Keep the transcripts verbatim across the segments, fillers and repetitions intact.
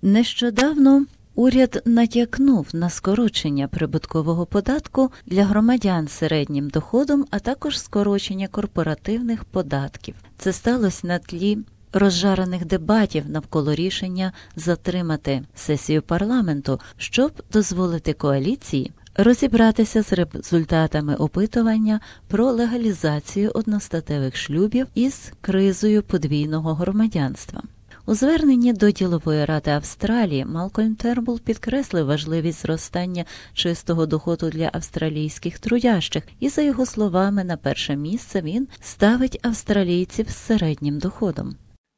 Нещодавно уряд натякнув на скорочення прибуткового податку для громадян з середнім доходом, а також скорочення корпоративних податків. Це сталося на тлі розжарених дебатів навколо рішення затримати сесію парламенту, щоб дозволити коаліції розібратися з результатами опитування про легалізацію одностатевих шлюбів із кризою подвійного громадянства. У зверненні до Ділової ради Австралії Малкольм Тернбул підкреслив важливість зростання чистого доходу для австралійських трудящих, і, за його словами, на перше місце він ставить австралійців з середнім доходом.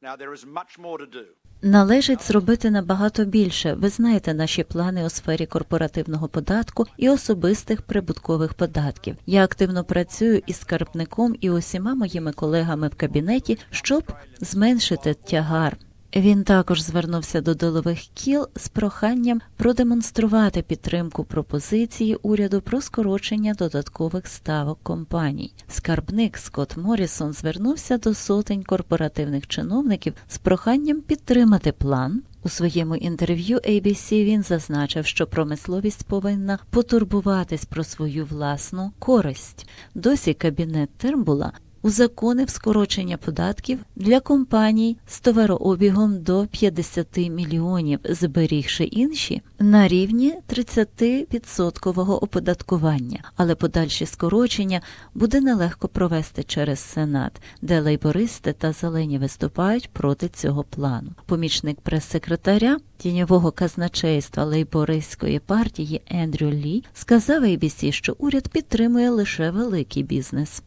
Належить зробити набагато більше. Ви знаєте наші плани у сфері корпоративного податку і особистих прибуткових податків. Я активно працюю із скарбником і усіма моїми колегами в кабінеті, щоб зменшити тягар. Він також звернувся до ділових кіл з проханням продемонструвати підтримку пропозиції уряду про скорочення додаткових ставок компаній. Скарбник Скотт Моррісон звернувся до сотень корпоративних чиновників з проханням підтримати план. У своєму інтерв'ю ей бі сі він зазначив, що промисловість повинна потурбуватись про свою власну користь. Досі кабінет Тернбула узаконив скорочення податків для компаній з товарообігом до п'ятдесят мільйонів, зберігши інші на рівні тридцятивідсоткового оподаткування. Але подальші скорочення буде нелегко провести через Сенат, де лейбористи та зелені виступають проти цього плану. Помічник прес-секретаря тіньового казначейства лейбористської партії Ендрю Лі сказав ей бі сі, що уряд підтримує лише великий бізнес.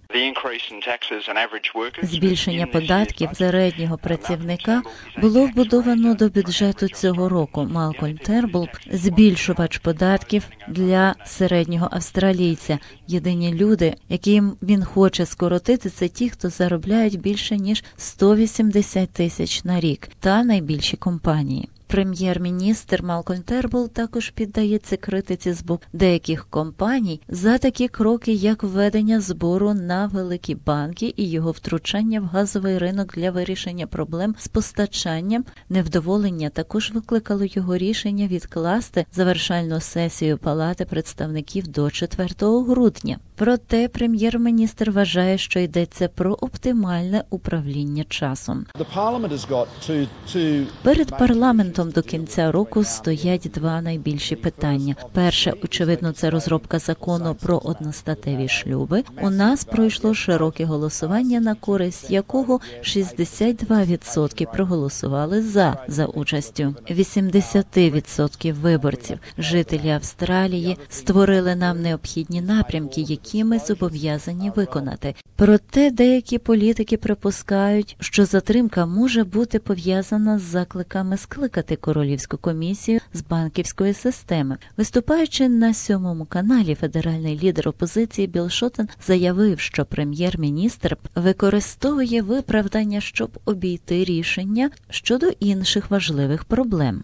Збільшення податків середнього працівника було вбудовано до бюджету цього року. Малкольм Тернбул – збільшувач податків для середнього австралійця. Єдині люди, яким він хоче скоротити, це ті, хто заробляють більше, ніж сто вісімдесят тисяч на рік, та найбільші компанії. Прем'єр-міністр Малкольм Тернбул також піддається критиці з боку деяких компаній за такі кроки, як введення збору на великі банки і його втручання в газовий ринок для вирішення проблем з постачанням. Невдоволення також викликало його рішення відкласти завершальну сесію Палати представників до четвертого грудня. Проте прем'єр-міністр вважає, що йдеться про оптимальне управління часом. Перед парламентом до кінця року стоять два найбільші питання. Перше, очевидно, це розробка закону про одностатеві шлюби. У нас пройшло широке голосування, на користь якого шістдесят два відсотки проголосували за, за участю вісімдесят відсотків виборців. Жителі Австралії створили нам необхідні напрямки, які ми зобов'язані виконати. Проте деякі політики припускають, що затримка може бути пов'язана з закликами скликати королівську комісію з банківської системи. Виступаючи на сьомому каналі, федеральний лідер опозиції Білл Шотен заявив, що прем'єр-міністр використовує виправдання, щоб обійти рішення щодо інших важливих проблем.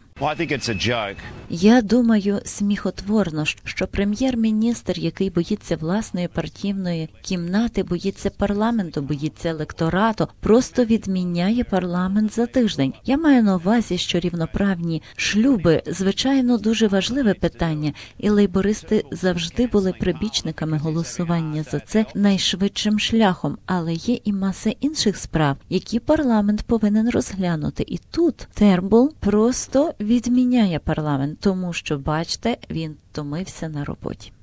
Я думаю, сміхотворно, що прем'єр-міністр, який боїться власної партійної кімнати, боїться парламенту, боїться електорату, просто відміняє парламент за тиждень. Я маю на увазі, що рівноправні шлюби, звичайно, дуже важливе питання, і лейбористи завжди були прибічниками голосування за це найшвидшим шляхом, але є і маса інших справ, які парламент повинен розглянути. І тут Тернбул просто відміняє парламент, тому що, бачите, він втомився на роботі.